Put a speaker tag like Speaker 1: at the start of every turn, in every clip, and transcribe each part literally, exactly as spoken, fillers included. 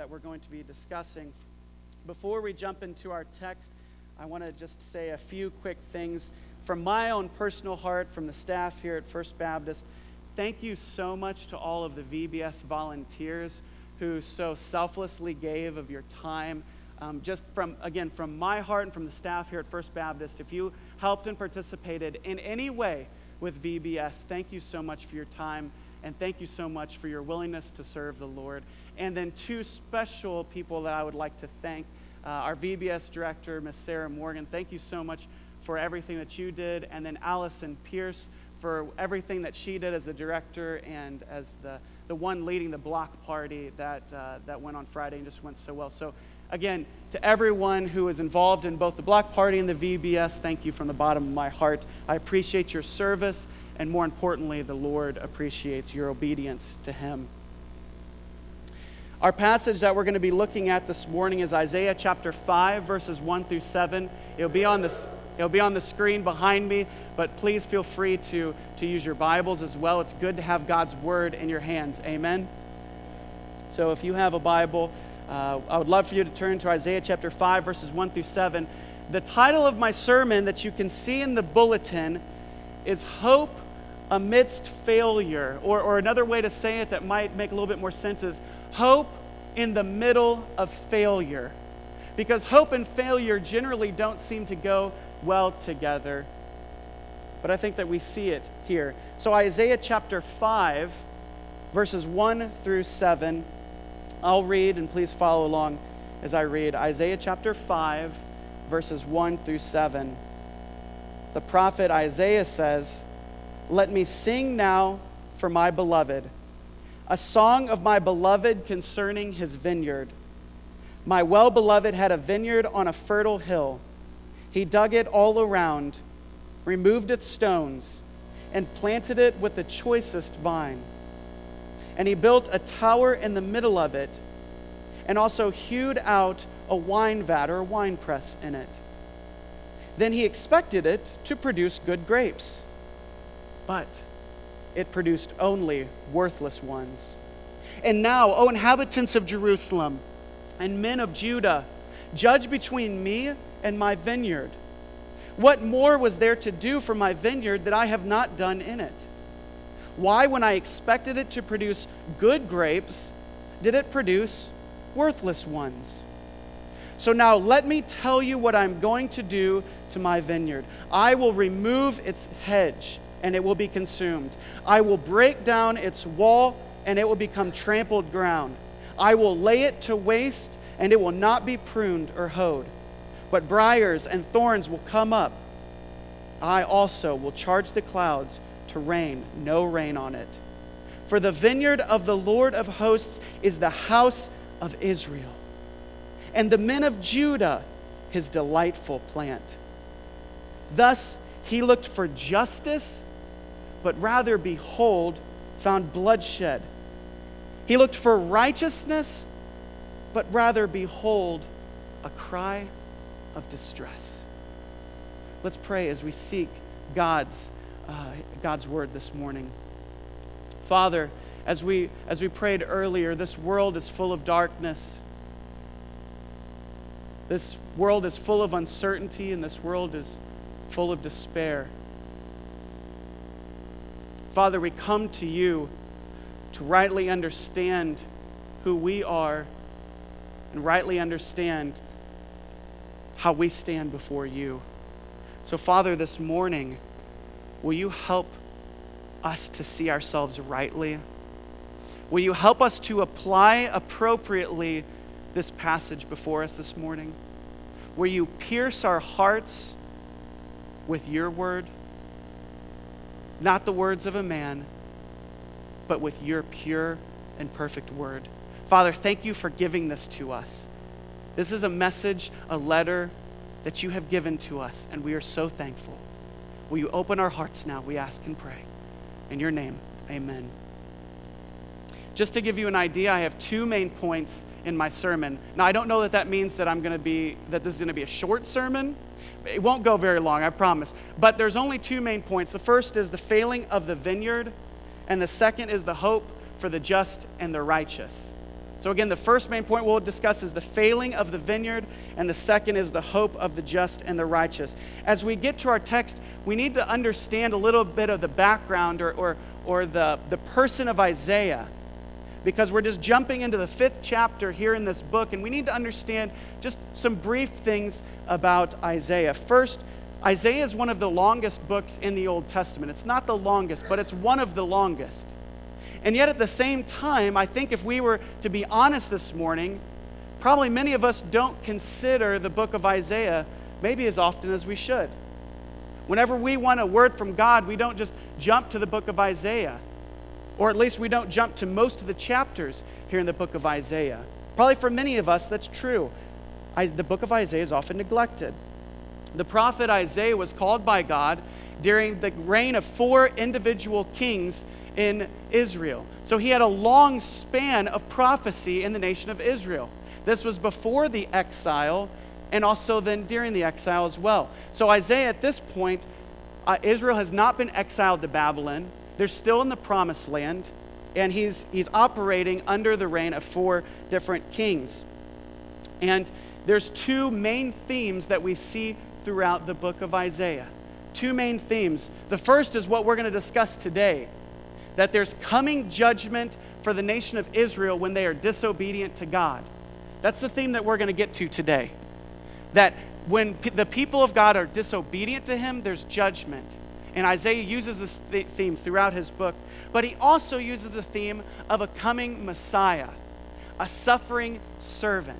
Speaker 1: that we're going to be discussing. Before we jump into our text, I want to just say a few quick things from my own personal heart, from the staff here at First Baptist. Thank you so much to all of the V B S volunteers who so selflessly gave of your time. Um, just from, again, from my heart and from the staff here at First Baptist, if you helped and participated in any way with V B S, thank you so much for your time, and thank you so much for your willingness to serve the Lord. And then two special people that I would like to thank. Uh, our V B S director, Miss Sarah Morgan, thank you so much for everything that you did. And then Allison Pierce for everything that she did as the director and as the, the one leading the block party that, uh, that went on Friday and just went so well. So again, to everyone who is involved in both the block party and the V B S, thank you from the bottom of my heart. I appreciate your service, and more importantly, the Lord appreciates your obedience to Him. Our passage that we're going to be looking at this morning is Isaiah chapter five, verses one through seven. It'll be on the, it'll be on the screen behind me, but please feel free to, to use your Bibles as well. It's good to have God's Word in your hands. Amen? So if you have a Bible, uh, I would love for you to turn to Isaiah chapter five, verses one through seven. The title of my sermon that you can see in the bulletin is Hope Amidst Failure, or, or another way to say it that might make a little bit more sense is Hope in the Middle of Failure. Because hope and failure generally don't seem to go well together. But I think that we see it here. So Isaiah chapter five, verses one through seven. I'll read, and please follow along as I read. Isaiah chapter five, verses one through seven. The prophet Isaiah says, "Let me sing now for my beloved, a song of my beloved concerning his vineyard. My well-beloved had a vineyard on a fertile hill. He dug it all around, removed its stones, and planted it with the choicest vine. And he built a tower in the middle of it, and also hewed out a wine vat or wine press in it. Then he expected it to produce good grapes, but it produced only worthless ones. And now, O inhabitants of Jerusalem and men of Judah, judge between me and my vineyard. What more was there to do for my vineyard that I have not done in it? Why, when I expected it to produce good grapes, did it produce worthless ones? So now let me tell you what I'm going to do to my vineyard. I will remove its hedge, and it will be consumed. I will break down its wall, and it will become trampled ground. I will lay it to waste, and it will not be pruned or hoed. But briars and thorns will come up. I also will charge the clouds to rain no rain on it. For the vineyard of the Lord of hosts is the house of Israel, and the men of Judah his delightful plant. Thus he looked for justice, but rather, behold, found bloodshed. He looked for righteousness, but rather, behold, a cry of distress. Let's pray as we seek God's uh, God's word this morning. Father, as we as we prayed earlier, this world is full of darkness. This world is full of uncertainty, and this world is full of despair. Father, we come to you to rightly understand who we are and rightly understand how we stand before you. So, Father, this morning, will you help us to see ourselves rightly? Will you help us to apply appropriately this passage before us this morning? Will you pierce our hearts with your word? Not the words of a man, but with your pure and perfect word. Father, thank you for giving this to us. This is a message, a letter that you have given to us, and we are so thankful. Will you open our hearts now, we ask and pray. In your name, amen. Just to give you an idea, I have two main points in my sermon. Now, I don't know that that means that I'm going to be, that this is going to be a short sermon. It won't go very long, I promise. But there's only two main points. The first is the failing of the vineyard, and the second is the hope for the just and the righteous. So again, the first main point we'll discuss is the failing of the vineyard, and the second is the hope of the just and the righteous. As we get to our text, we need to understand a little bit of the background or, or, or the, the person of Isaiah, because we're just jumping into the fifth chapter here in this book, and we need to understand just some brief things about Isaiah. First, Isaiah is one of the longest books in the Old Testament. It's not the longest, but it's one of the longest. And yet at the same time, I think if we were to be honest this morning, probably many of us don't consider the book of Isaiah maybe as often as we should. Whenever we want a word from God, we don't just jump to the book of Isaiah. Or at least we don't jump to most of the chapters here in the book of Isaiah. Probably for many of us, that's true. I, the book of Isaiah is often neglected. The prophet Isaiah was called by God during the reign of four individual kings in Israel. So he had a long span of prophecy in the nation of Israel. This was before the exile and also then during the exile as well. So Isaiah at this point, uh, Israel has not been exiled to Babylon. They're still in the promised land, and he's, he's operating under the reign of four different kings. And there's two main themes that we see throughout the book of Isaiah. Two main themes. The first is what we're going to discuss today, that there's coming judgment for the nation of Israel when they are disobedient to God. That's the theme that we're going to get to today. That when p- the people of God are disobedient to him, there's judgment. And Isaiah uses this th- theme throughout his book, but he also uses the theme of a coming Messiah, a suffering servant.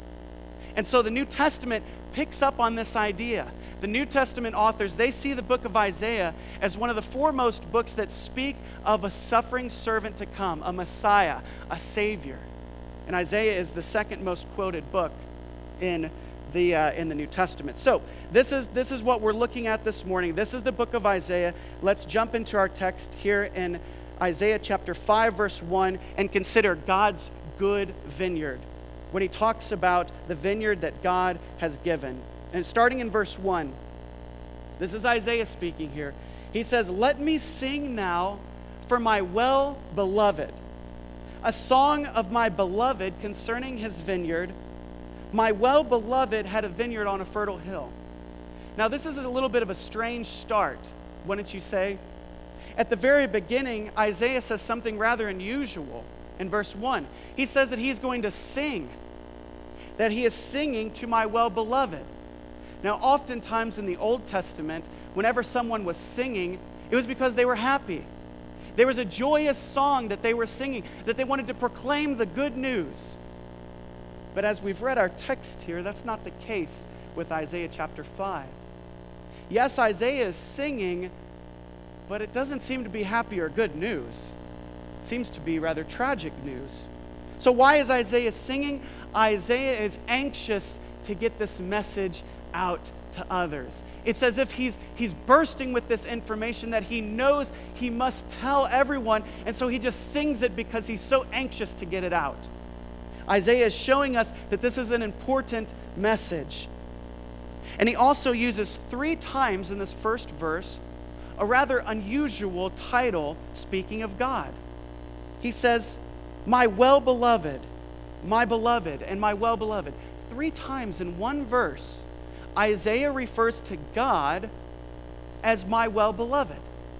Speaker 1: And so the New Testament picks up on this idea. The New Testament authors, they see the book of Isaiah as one of the foremost books that speak of a suffering servant to come, a Messiah, a Savior. And Isaiah is the second most quoted book in the uh, in the New Testament. So this is this is what we're looking at this morning. This is the book of Isaiah. Let's jump into our text here in Isaiah chapter five, verse one, and consider God's good vineyard, when he talks about the vineyard that God has given. And starting in verse one, this is Isaiah speaking here. He says, "Let me sing now for my well-beloved, a song of my beloved concerning his vineyard. My well-beloved had a vineyard on a fertile hill." Now this is a little bit of a strange start, wouldn't you say? At the very beginning, Isaiah says something rather unusual in verse one. He says that he's going to sing, that he is singing to my well-beloved. Now, oftentimes in the Old Testament, whenever someone was singing, it was because they were happy. There was a joyous song that they were singing, that they wanted to proclaim the good news. But as we've read our text here, that's not the case with Isaiah chapter five. Yes, Isaiah is singing, but it doesn't seem to be happy or good news. It seems to be rather tragic news. So why is Isaiah singing? Isaiah is anxious to get this message out to others. It's as if he's he's bursting with this information that he knows he must tell everyone, and so he just sings it because he's so anxious to get it out. Isaiah is showing us that this is an important message. And he also uses three times in this first verse a rather unusual title speaking of God. He says, "My well-beloved, my beloved, and my well-beloved." Three times in one verse, Isaiah refers to God as my well-beloved.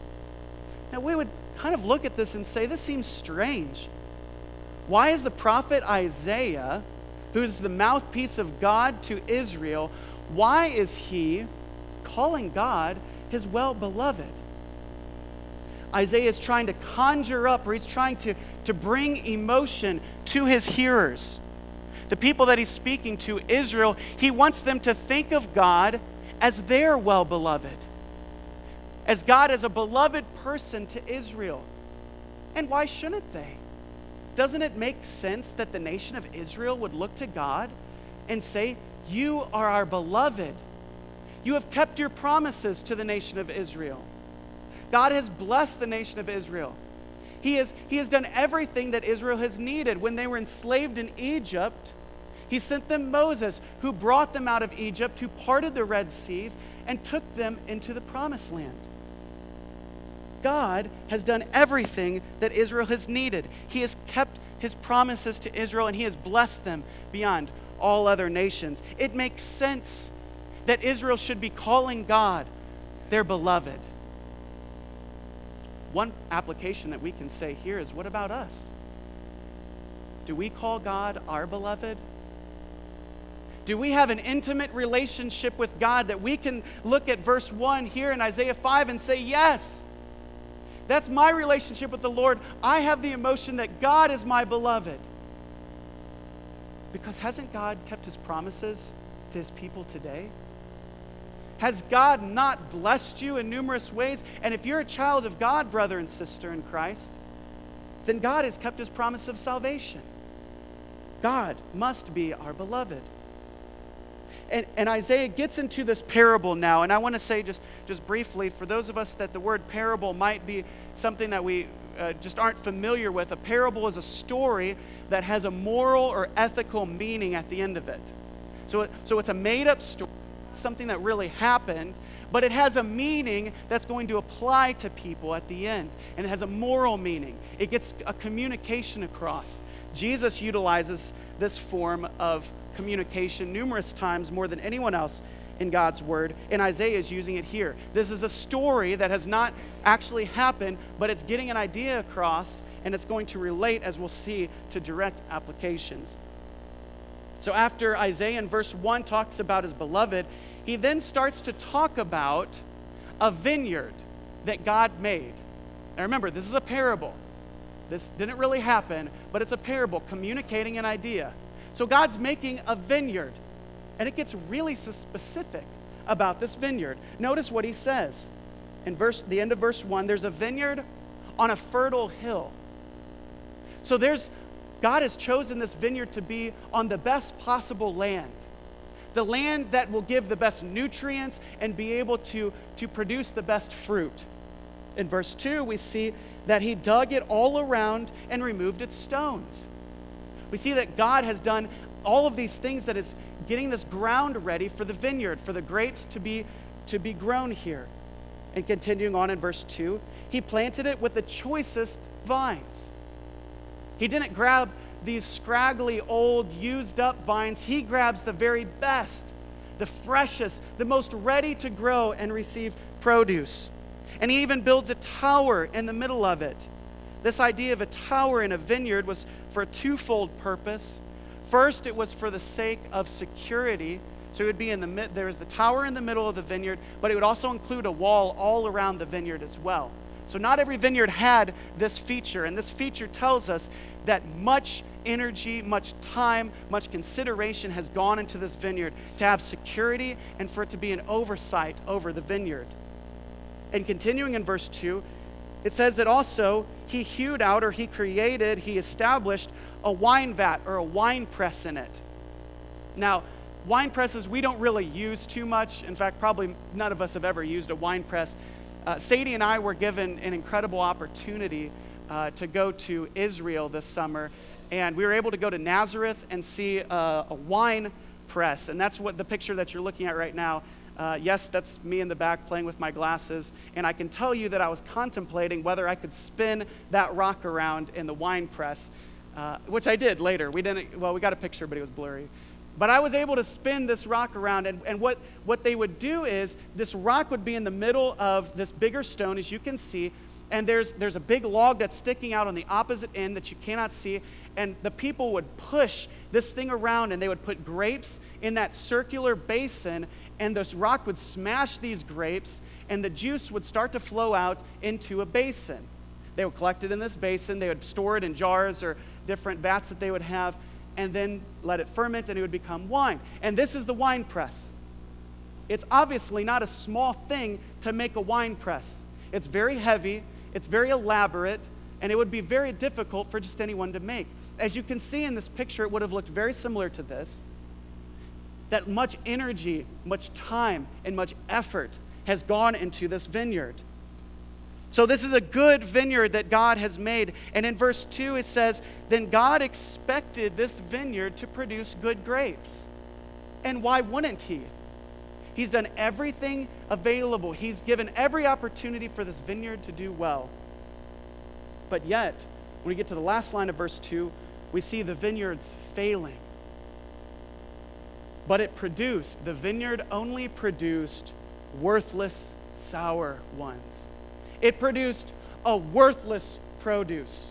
Speaker 1: Now we would kind of look at this and say, this seems strange. Why is the prophet Isaiah, who's the mouthpiece of God to Israel, why is he calling God his well-beloved? Isaiah is trying to conjure up, or he's trying to, to bring emotion to his hearers. The people that he's speaking to, Israel, he wants them to think of God as their well-beloved, as God as a beloved person to Israel. And why shouldn't they? Doesn't it make sense that the nation of Israel would look to God and say, "You are our beloved. You have kept your promises to the nation of Israel." God has blessed the nation of Israel. He has, he has done everything that Israel has needed. When they were enslaved in Egypt, he sent them Moses, who brought them out of Egypt, who parted the Red Seas, and took them into the Promised Land. God has done everything that Israel has needed. He has kept his promises to Israel, and he has blessed them beyond all other nations. It makes sense that Israel should be calling God their beloved. One application that we can say here is, what about us? Do we call God our beloved? Do we have an intimate relationship with God that we can look at verse one here in Isaiah five and say, yes, that's my relationship with the Lord. I have the emotion that God is my beloved. Because hasn't God kept his promises to his people today? Has God not blessed you in numerous ways? And if you're a child of God, brother and sister in Christ, then God has kept his promise of salvation. God must be our beloved. And, and Isaiah gets into this parable now, and I want to say just, just briefly, for those of us that the word parable might be something that we uh, just aren't familiar with, a parable is a story that has a moral or ethical meaning at the end of it. So, it, so it's a made-up story, something that really happened, but it has a meaning that's going to apply to people at the end, and it has a moral meaning. It gets a communication across. Jesus utilizes this form of communication numerous times, more than anyone else in God's word, and Isaiah is using it here. This is a story that has not actually happened, but it's getting an idea across, and it's going to relate, as we'll see, to direct applications. So after Isaiah in verse one talks about his beloved, he then starts to talk about a vineyard that God made. Now remember, this is a parable. This didn't really happen, but it's a parable communicating an idea. So God's making a vineyard, and it gets really specific about this vineyard. Notice what he says in verse, the end of verse one. There's a vineyard on a fertile hill. So there's God has chosen this vineyard to be on the best possible land, the land that will give the best nutrients and be able to, to produce the best fruit. In verse two, we see that he dug it all around and removed its stones. We see that God has done all of these things that is getting this ground ready for the vineyard, for the grapes to be, to be grown here. And continuing on in verse two, he planted it with the choicest vines. He didn't grab these scraggly, old, used-up vines. He grabs the very best, the freshest, the most ready to grow and receive produce. And he even builds a tower in the middle of it. This idea of a tower in a vineyard was for a twofold purpose. First, it was for the sake of security. So it would be in the mid, there was the tower in the middle of the vineyard, but it would also include a wall all around the vineyard as well. So not every vineyard had this feature, and this feature tells us that much energy, much time, much consideration has gone into this vineyard to have security and for it to be an oversight over the vineyard. And continuing in verse two, it says that also he hewed out, or he created, he established a wine vat or a wine press in it. Now, wine presses we don't really use too much. In fact, probably none of us have ever used a wine press. Uh, Sadie and I were given an incredible opportunity uh, to go to Israel this summer, and we were able to go to Nazareth and see a, a wine press, and that's what the picture that you're looking at right now. Uh, yes, that's me in the back playing with my glasses, and I can tell you that I was contemplating whether I could spin that rock around in the wine press, uh, which I did later. We didn't, well, we got a picture, but it was blurry. But I was able to spin this rock around, and, and what, what they would do is this rock would be in the middle of this bigger stone, as you can see, and there's, there's a big log that's sticking out on the opposite end that you cannot see, and the people would push this thing around, and they would put grapes in that circular basin, and this rock would smash these grapes, and the juice would start to flow out into a basin. They would collect it in this basin, they would store it in jars or different vats that they would have, and then let it ferment, and it would become wine. And this is the wine press. It's obviously not a small thing to make a wine press. It's very heavy, it's very elaborate, and it would be very difficult for just anyone to make. As you can see in this picture, it would have looked very similar to this. That much energy, much time, and much effort has gone into this vineyard. So this is a good vineyard that God has made. And in verse two it says, then God expected this vineyard to produce good grapes. And why wouldn't he? He's done everything available. He's given every opportunity for this vineyard to do well. But yet, when we get to the last line of verse two, we see the vineyards failing. But it produced, the vineyard only produced worthless, sour ones. It produced a worthless produce.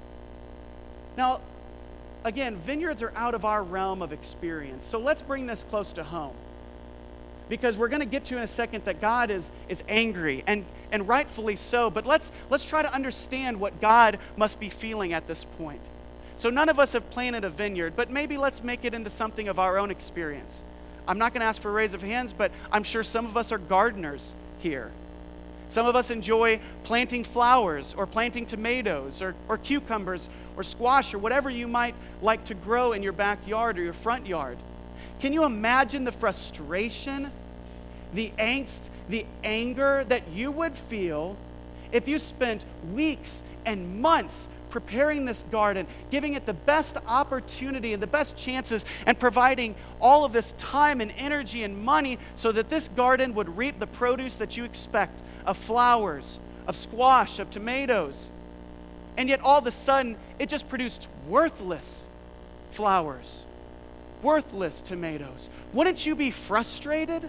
Speaker 1: Now, again, vineyards are out of our realm of experience. So let's bring this close to home. Because we're going to get to in a second that God is, is angry, and, and rightfully so. But let's, let's try to understand what God must be feeling at this point. So none of us have planted a vineyard, but maybe let's make it into something of our own experience. I'm not going to ask for a raise of hands, but I'm sure some of us are gardeners here. Some of us enjoy planting flowers or planting tomatoes or, or cucumbers or squash or whatever you might like to grow in your backyard or your front yard. Can you imagine the frustration, the angst, the anger that you would feel if you spent weeks and months preparing this garden, giving it the best opportunity and the best chances, and providing all of this time and energy and money so that this garden would reap the produce that you expect of flowers, of squash, of tomatoes. And yet all of a sudden, it just produced worthless flowers, worthless tomatoes. Wouldn't you be frustrated?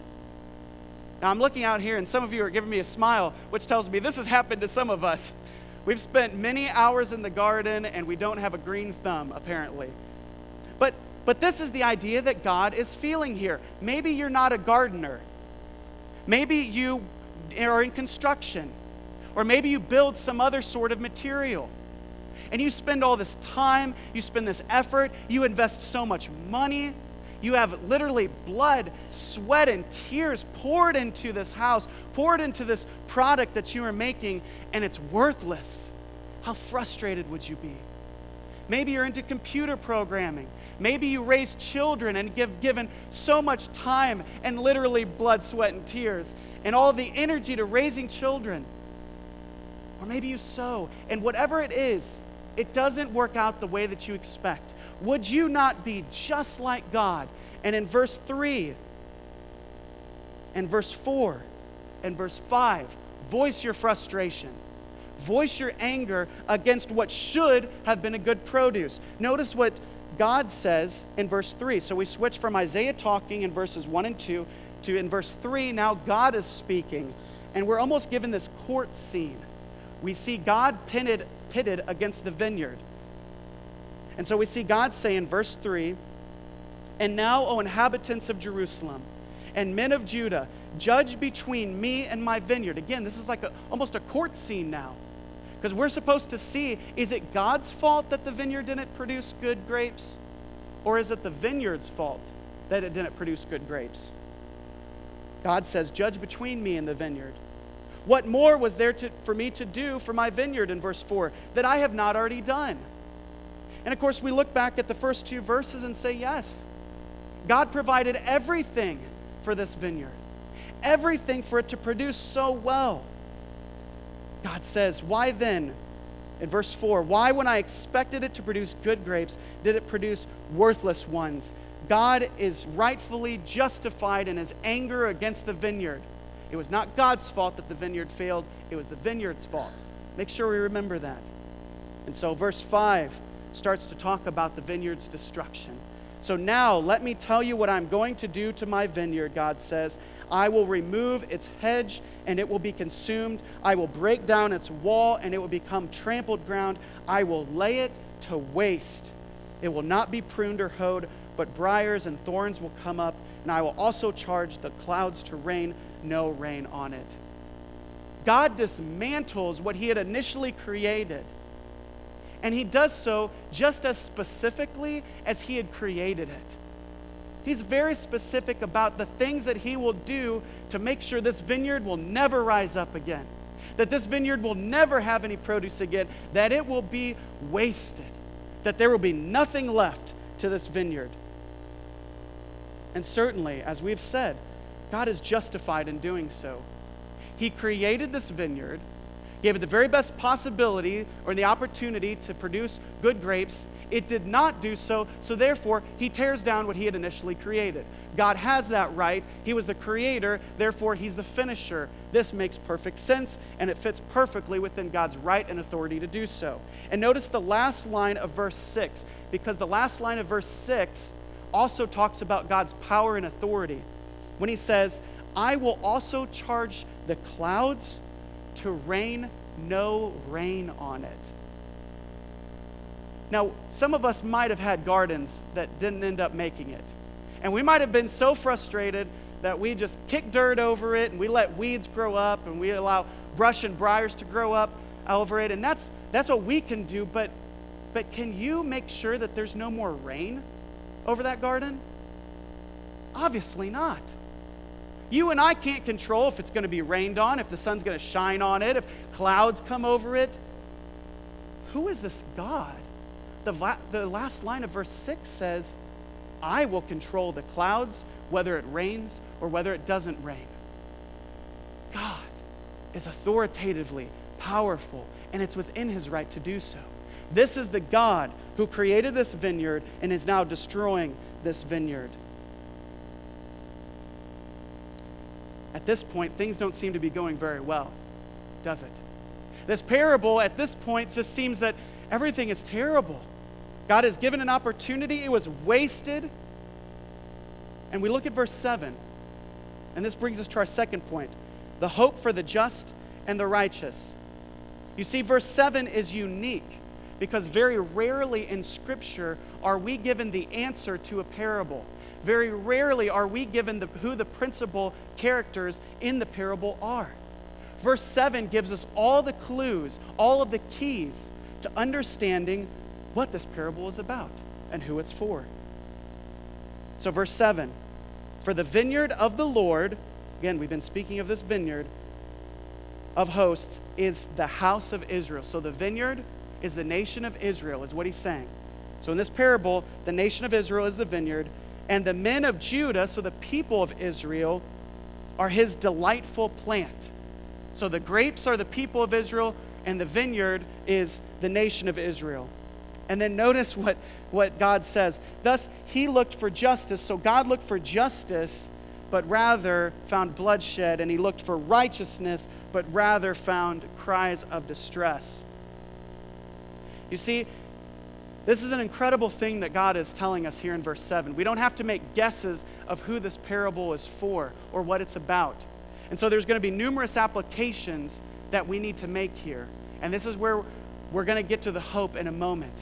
Speaker 1: Now I'm looking out here and some of you are giving me a smile, which tells me this has happened to some of us. We've spent many hours in the garden and we don't have a green thumb, apparently. But, but this is the idea that God is feeling here. Maybe you're not a gardener. Maybe you are in construction. Or maybe you build some other sort of material. And you spend all this time, you spend this effort, you invest so much money. You have literally blood, sweat, and tears poured into this house, poured into this product that you are making, and it's worthless. How frustrated would you be? Maybe you're into computer programming. Maybe you raise children and give given so much time and literally blood, sweat, and tears, and all the energy to raising children. Or maybe you sow, and whatever it is, it doesn't work out the way that you expect. Would you not be just like God? And in verse three, and verse four, and verse five, voice your frustration. Voice your anger against what should have been a good produce. Notice what God says in verse three. So we switch from Isaiah talking in verses one and two to in verse three, now God is speaking. And we're almost given this court scene. We see God pitted, pitted against the vineyard. And so we see God say in verse three, and now, O inhabitants of Jerusalem and men of Judah, judge between me and my vineyard. Again, this is like a, almost a court scene now. Because we're supposed to see, is it God's fault that the vineyard didn't produce good grapes? Or is it the vineyard's fault that it didn't produce good grapes? God says, judge between me and the vineyard. What more was there to, for me to do for my vineyard in verse four that I have not already done? And of course, we look back at the first two verses and say, yes, God provided everything for this vineyard, everything for it to produce so well. God says, why then, in verse four, why when I expected it to produce good grapes, did it produce worthless ones? God is rightfully justified in his anger against the vineyard. It was not God's fault that the vineyard failed, it was the vineyard's fault. Make sure we remember that. And so verse five starts to talk about the vineyard's destruction. So now let me tell you what I'm going to do to my vineyard, God says. I will remove its hedge and it will be consumed. I will break down its wall and it will become trampled ground. I will lay it to waste. It will not be pruned or hoed, but briars and thorns will come up, and I will also charge the clouds to rain no rain on it. God dismantles what he had initially created. And he does so just as specifically as he had created it. He's very specific about the things that he will do to make sure this vineyard will never rise up again, that this vineyard will never have any produce again, that it will be wasted, that there will be nothing left to this vineyard. And certainly, as we've said, God is justified in doing so. He created this vineyard, gave it the very best possibility or the opportunity to produce good grapes, It did not do so, so therefore he tears down what he had initially created. God has that right. He was the creator, therefore he's the finisher. This makes perfect sense, and it fits perfectly within God's right and authority to do so. And notice the last line of verse six, because the last line of verse six also talks about God's power and authority. When he says, I will also charge the clouds to rain no rain on it. Now, some of us might have had gardens that didn't end up making it. And we might have been so frustrated that we just kick dirt over it and we let weeds grow up and we allow brush and briars to grow up over it. And that's that's what we can do, but but can you make sure that there's no more rain over that garden? Obviously not. You and I can't control if it's going to be rained on, if the sun's going to shine on it, if clouds come over it. Who is this God? The, la- the last line of verse six says, I will control the clouds, whether it rains or whether it doesn't rain. God is authoritatively powerful, and it's within his right to do so. This is the God who created this vineyard and is now destroying this vineyard. At this point, things don't seem to be going very well, does it? This parable at this point just seems that everything is terrible. God has given an opportunity, it was wasted. And we look at verse seven, and this brings us to our second point, the hope for the just and the righteous. You see, verse seven is unique because very rarely in Scripture are we given the answer to a parable. Very rarely are we given the, who the principal characters in the parable are. Verse seven gives us all the clues, all of the keys to understanding what this parable is about and who it's for. So verse seven, for the vineyard of the Lord, again, we've been speaking of this vineyard of hosts, is the house of Israel. So the vineyard is the nation of Israel, is what he's saying. So in this parable, the nation of Israel is the vineyard, and the men of Judah, so the people of Israel, are his delightful plant. So the grapes are the people of Israel, and the vineyard is the nation of Israel. And then notice what, what God says. Thus, he looked for justice. So God looked for justice, but rather found bloodshed. And he looked for righteousness, but rather found cries of distress. You see, this is an incredible thing that God is telling us here in verse seven. We don't have to make guesses of who this parable is for or what it's about. And so there's going to be numerous applications that we need to make here. And this is where we're going to get to the hope in a moment.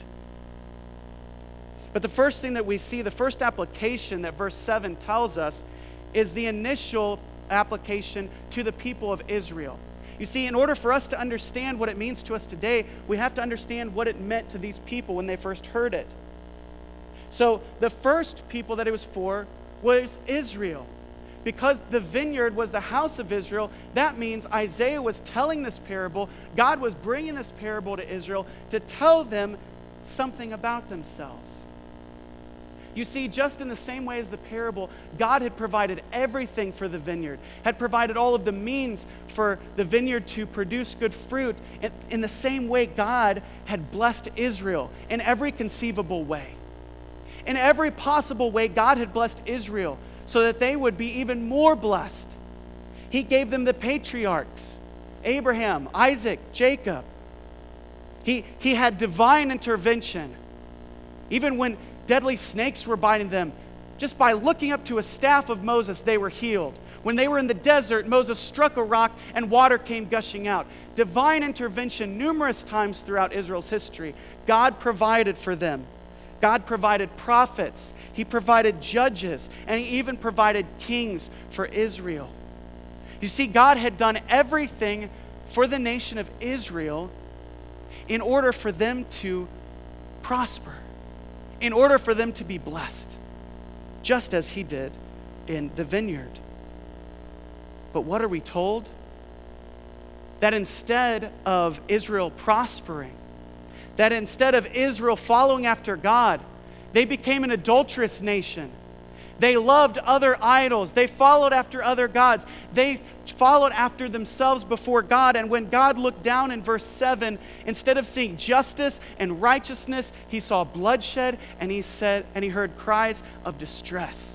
Speaker 1: But the first thing that we see, the first application that verse seven tells us, is the initial application to the people of Israel. You see, in order for us to understand what it means to us today, we have to understand what it meant to these people when they first heard it. So the first people that it was for was Israel. Because the vineyard was the house of Israel, that means Isaiah was telling this parable. God was bringing this parable to Israel to tell them something about themselves. You see, just in the same way as the parable, God had provided everything for the vineyard, had provided all of the means for the vineyard to produce good fruit. In the same way, God had blessed Israel in every conceivable way. In every possible way, God had blessed Israel so that they would be even more blessed. He gave them the patriarchs, Abraham, Isaac, Jacob. He, he had divine intervention. Even when deadly snakes were biting them, just by looking up to a staff of Moses, they were healed. When they were in the desert, Moses struck a rock and water came gushing out. Divine intervention numerous times throughout Israel's history. God provided for them. God provided prophets. He provided judges. And he even provided kings for Israel. You see, God had done everything for the nation of Israel in order for them to prosper, in order for them to be blessed, just as he did in the vineyard. But what are we told? That instead of Israel prospering, that instead of Israel following after God, they became an adulterous nation. They loved other idols. They followed after other gods. They followed after themselves before God. And when God looked down in verse seven, instead of seeing justice and righteousness, he saw bloodshed, and he said, and he heard cries of distress.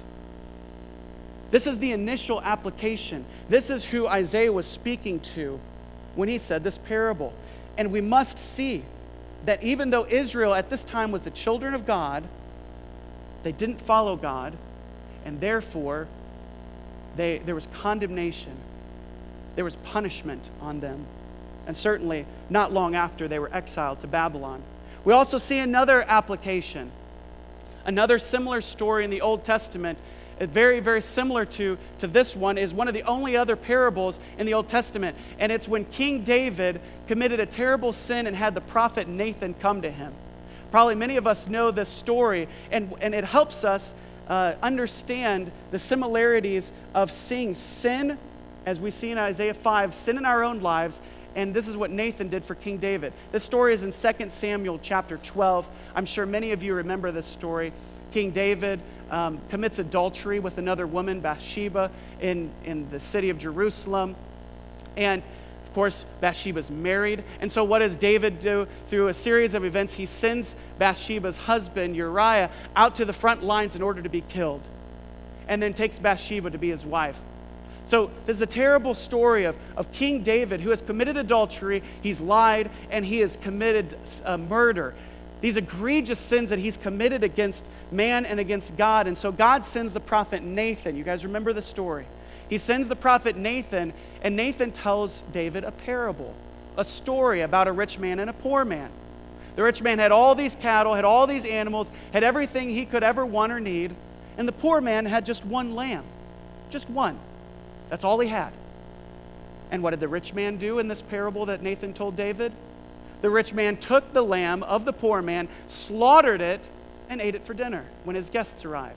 Speaker 1: This is the initial application. This is who Isaiah was speaking to when he said this parable. And we must see that even though Israel at this time was the children of God, they didn't follow God, and therefore they, there was condemnation. There was punishment on them. And certainly not long after they were exiled to Babylon. We also see another application, another similar story in the Old Testament, very, very similar to, to this one, is one of the only other parables in the Old Testament. And it's when King David committed a terrible sin and had the prophet Nathan come to him. Probably many of us know this story, and, and it helps us uh, understand the similarities of seeing sin, as we see in Isaiah five, sin in our own lives. And this is what Nathan did for King David. This story is in Second Samuel chapter twelve. I'm sure many of you remember this story. King David um, commits adultery with another woman, Bathsheba, in, in the city of Jerusalem. And of course, Bathsheba's married. And so what does David do? Through a series of events, he sends Bathsheba's husband, Uriah, out to the front lines in order to be killed. And then takes Bathsheba to be his wife. So this is a terrible story of, of King David, who has committed adultery, he's lied, and he has committed uh, murder. These egregious sins that he's committed against man and against God. And so God sends the prophet Nathan. You guys remember the story. He sends the prophet Nathan, and Nathan tells David a parable, a story about a rich man and a poor man. The rich man had all these cattle, had all these animals, had everything he could ever want or need, and the poor man had just one lamb, just one. That's all he had. And what did the rich man do in this parable that Nathan told David? The rich man took the lamb of the poor man, slaughtered it, and ate it for dinner when his guests arrived.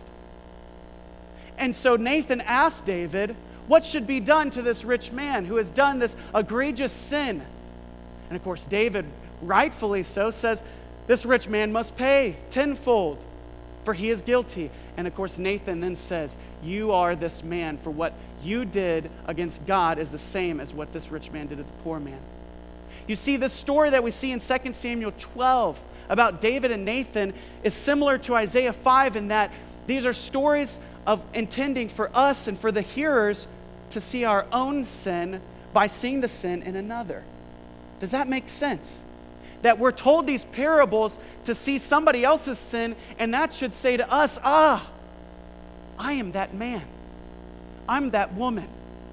Speaker 1: And so Nathan asked David, what should be done to this rich man who has done this egregious sin? And of course, David, rightfully so, says, this rich man must pay tenfold, for he is guilty. And of course, Nathan then says, you are this man, for what you did against God is the same as what this rich man did to the poor man. You see, this story that we see in Second Samuel twelve about David and Nathan is similar to Isaiah five in that these are stories of intending for us and for the hearers to see our own sin by seeing the sin in another. Does that make sense? That we're told these parables to see somebody else's sin, and that should say to us, ah, I am that man. I'm that woman.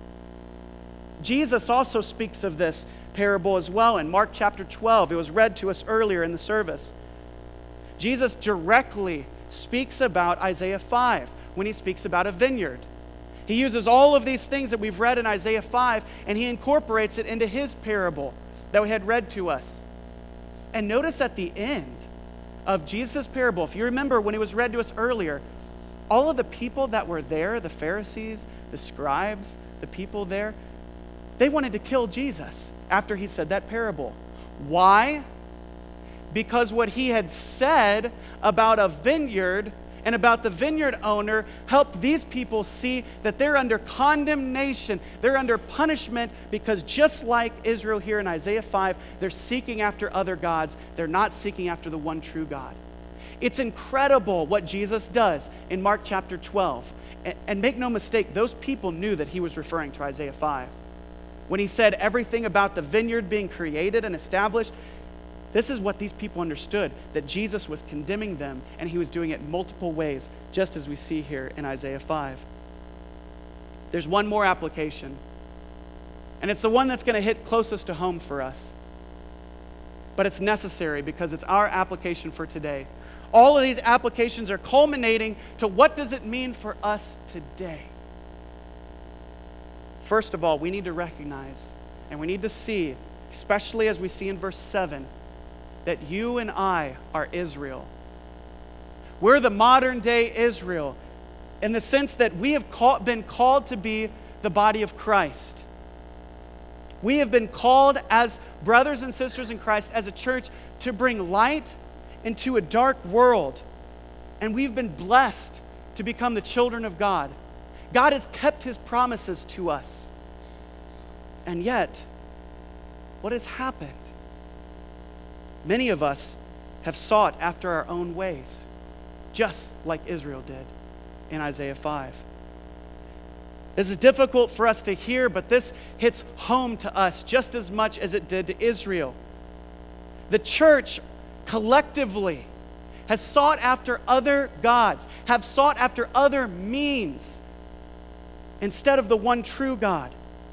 Speaker 1: Jesus also speaks of this parable as well in Mark chapter twelve. It was read to us earlier in the service. Jesus directly speaks about Isaiah five when he speaks about a vineyard. He uses all of these things that we've read in Isaiah five, and he incorporates it into his parable that we had read to us. And notice at the end of Jesus' parable, if you remember when it was read to us earlier, all of the people that were there, the Pharisees, the scribes, the people there, they wanted to kill Jesus after he said that parable. Why? Because what he had said about a vineyard and about the vineyard owner helped these people see that they're under condemnation. They're under punishment because just like Israel here in Isaiah five, they're seeking after other gods. They're not seeking after the one true God. It's incredible what Jesus does in Mark chapter twelve. And make no mistake, those people knew that he was referring to Isaiah five. When he said everything about the vineyard being created and established, this is what these people understood, that Jesus was condemning them, and he was doing it multiple ways, just as we see here in Isaiah five. There's one more application, and it's the one that's going to hit closest to home for us. But it's necessary because it's our application for today. All of these applications are culminating to what does it mean for us today? First of all, we need to recognize and we need to see, especially as we see in verse seven, that you and I are Israel. We're the modern day Israel in the sense that we have call, been called to be the body of Christ. We have been called as brothers and sisters in Christ, as a church, to bring light into a dark world. And we've been blessed to become the children of God. God has kept his promises to us. And yet, what has happened? Many of us have sought after our own ways, just like Israel did in Isaiah five. This is difficult for us to hear, but this hits home to us just as much as it did to Israel. The church collectively has sought after other gods, have sought after other means instead of the one true God.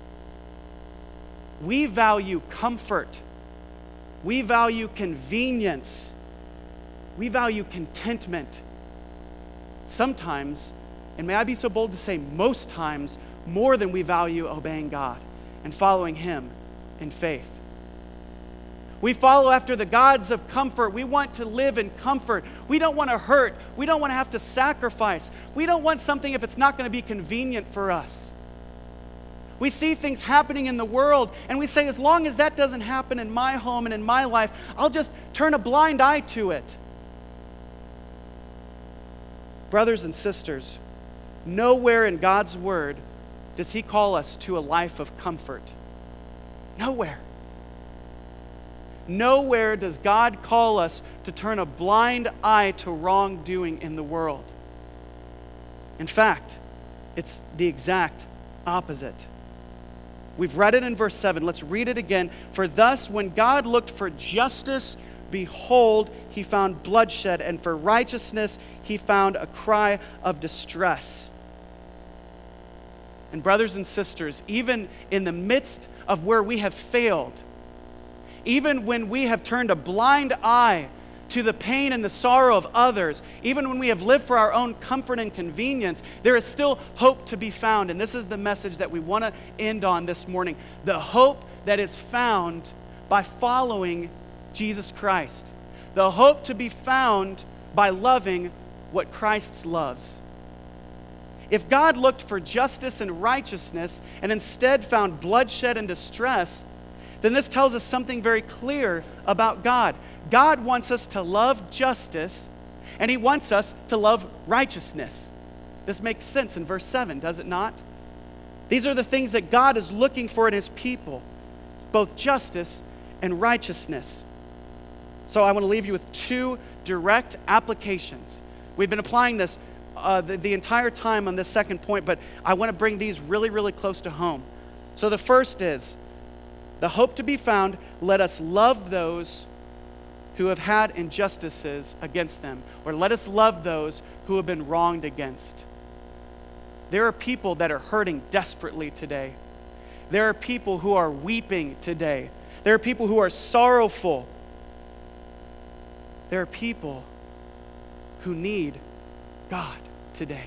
Speaker 1: We value comfort. We value convenience. We value contentment. Sometimes, and may I be so bold to say most times, more than we value obeying God and following him in faith. We follow after the gods of comfort. We want to live in comfort. We don't want to hurt. We don't want to have to sacrifice. We don't want something if it's not going to be convenient for us. We see things happening in the world, and we say, as long as that doesn't happen in my home and in my life, I'll just turn a blind eye to it. Brothers and sisters, nowhere in God's word does he call us to a life of comfort. Nowhere. Nowhere does God call us to turn a blind eye to wrongdoing in the world. In fact, it's the exact opposite. We've read it in verse seven. Let's read it again. For thus, when God looked for justice, behold, he found bloodshed, and for righteousness, he found a cry of distress. And brothers and sisters, even in the midst of where we have failed, even when we have turned a blind eye to the pain and the sorrow of others, even when we have lived for our own comfort and convenience, there is still hope to be found. And this is the message that we want to end on this morning. The hope that is found by following Jesus Christ. The hope to be found by loving what Christ loves. If God looked for justice and righteousness and instead found bloodshed and distress, then this tells us something very clear about God. God wants us to love justice, and he wants us to love righteousness. This makes sense in verse seven, does it not? These are the things that God is looking for in his people, both justice and righteousness. So I want to leave you with two direct applications. We've been applying this uh, the, the entire time on this second point, but I want to bring these really, really close to home. So the first is, the hope to be found, let us love those who have had injustices against them, or let us love those who have been wronged against. There are people that are hurting desperately today. There are people who are weeping today. There are people who are sorrowful. There are people who need God today.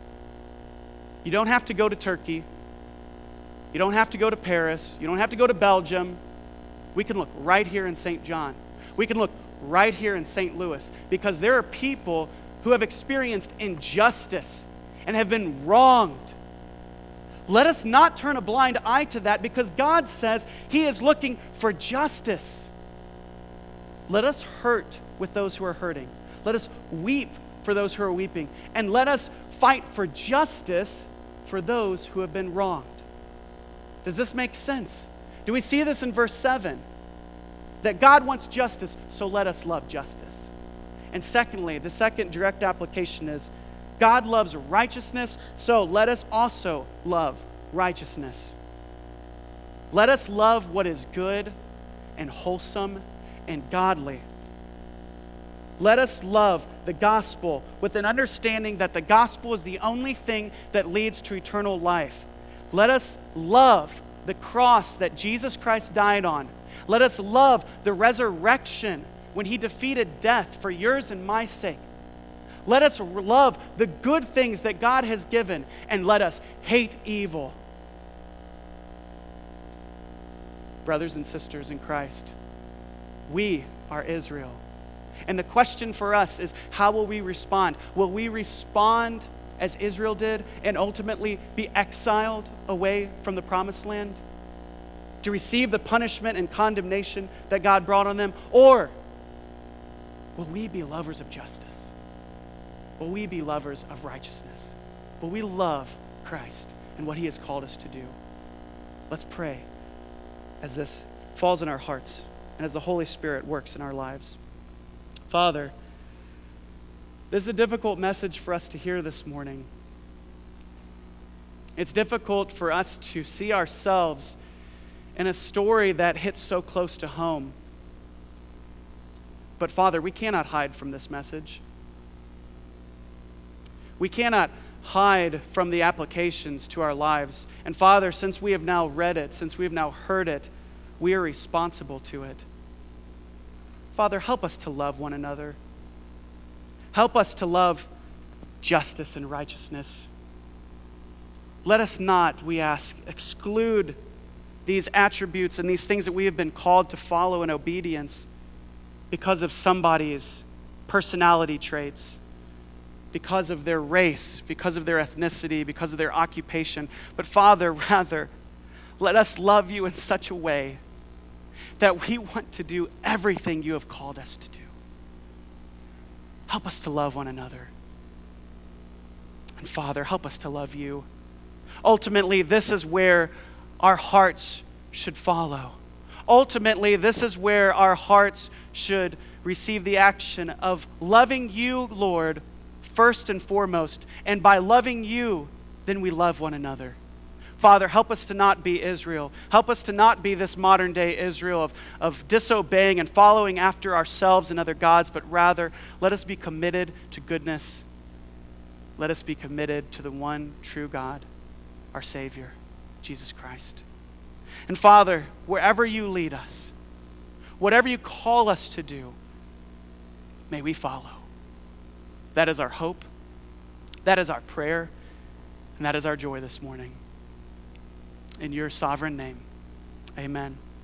Speaker 1: You don't have to go to Turkey. You don't have to go to Paris. You don't have to go to Belgium. We can look right here in Saint John. We can look right here in Saint Louis, because there are people who have experienced injustice and have been wronged. Let us not turn a blind eye to that, because God says he is looking for justice. Let us hurt with those who are hurting. Let us weep for those who are weeping. And let us fight for justice for those who have been wronged. Does this make sense? Do we see this in verse seven? That God wants justice, so let us love justice. And secondly, the second direct application is, God loves righteousness, so let us also love righteousness. Let us love what is good and wholesome and godly. Let us love the gospel with an understanding that the gospel is the only thing that leads to eternal life. Let us love the cross that Jesus Christ died on. Let us love the resurrection when he defeated death for yours and my sake. Let us love the good things that God has given, and let us hate evil. Brothers and sisters in Christ, we are Israel. And the question for us is, how will we respond? Will we respond as Israel did and ultimately be exiled away from the promised land to receive the punishment and condemnation that God brought on them? Or will we be lovers of justice? will we be lovers of righteousness? Will we love Christ and what he has called us to do? Let's pray as this falls in our hearts and as the Holy Spirit works in our lives. Father, this is a difficult message for us to hear this morning. It's difficult for us to see ourselves in a story that hits so close to home. But Father, we cannot hide from this message. We cannot hide from the applications to our lives. And Father, since we have now read it, since we have now heard it, we are responsible to it. Father, help us to love one another. Help us to love justice and righteousness. Let us not, we ask, exclude these attributes and these things that we have been called to follow in obedience because of somebody's personality traits, because of their race, because of their ethnicity, because of their occupation. But Father, rather, let us love you in such a way that we want to do everything you have called us to do. Help us to love one another. And Father, help us to love you. Ultimately, this is where our hearts should follow. Ultimately, this is where our hearts should receive the action of loving you, Lord, first and foremost. And by loving you, then we love one another. Father, help us to not be Israel. Help us to not be this modern day Israel of, of disobeying and following after ourselves and other gods, but rather let us be committed to goodness. Let us be committed to the one true God, our Savior, Jesus Christ. And Father, wherever you lead us, whatever you call us to do, may we follow. That is our hope, that is our prayer, and that is our joy this morning. In your sovereign name, amen.